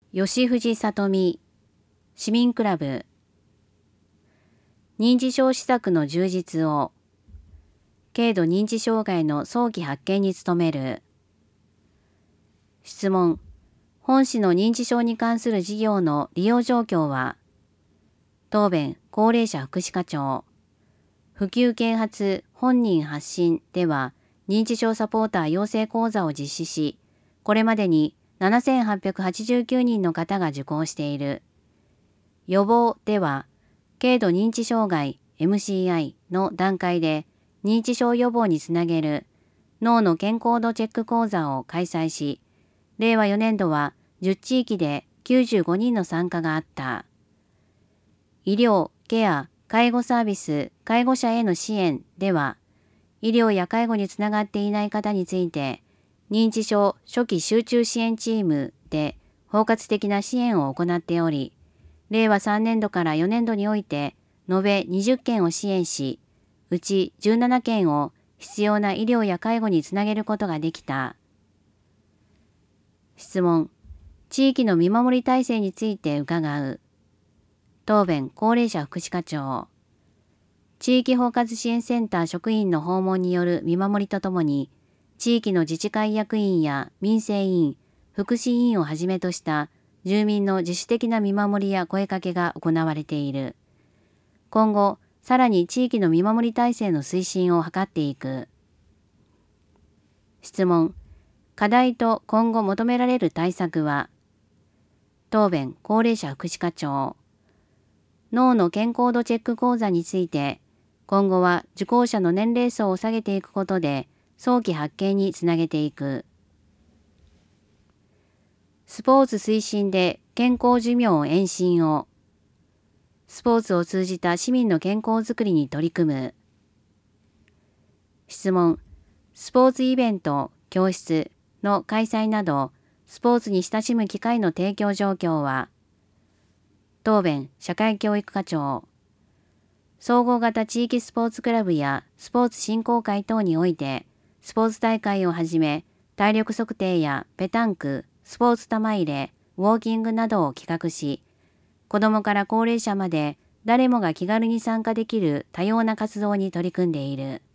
吉藤里美、市民クラブ、認知症施策の充実を、軽度認知障害の早期発見に努める。質問、本市の認知症に関する事業の利用状況は、答弁、高齢者福祉課長。普及啓発本人発信では、認知症サポーター養成講座を実施し、これまでに7889人の方が受講している。予防では、軽度認知障害 MCI の段階で認知症予防につなげる脳の健康度チェック講座を開催し、令和4年度は10地域で95人の参加があった。医療、ケア、介護サービス、介護者への支援では、医療や介護につながっていない方について、認知症初期集中支援チームで包括的な支援を行っており、令和3年度から4年度において、延べ20件を支援し、うち17件を必要な医療や介護につなげることができた。質問、地域の見守り体制について伺う。答弁、高齢者福祉課長。地域包括支援センター職員の訪問による見守りとともに、地域の自治会役員や民生委員、福祉委員をはじめとした住民の自主的な見守りや声かけが行われている。今後、さらに地域の見守り体制の推進を図っていく。質問、課題と今後求められる対策は。答弁、高齢者福祉課長。脳の健康度チェック講座について、今後は受講者の年齢層を下げていくことで、早期発見につなげていく。スポーツ推進で健康寿命延伸を。スポーツを通じた市民の健康づくりに取り組む。質問、スポーツイベント、教室の開催など、スポーツに親しむ機会の提供状況は。答弁、社会教育課長。総合型地域スポーツクラブやスポーツ振興会等において、スポーツ大会をはじめ、体力測定やペタンク、スポーツ玉入れ、ウォーキングなどを企画し、子どもから高齢者まで誰もが気軽に参加できる多様な活動に取り組んでいる。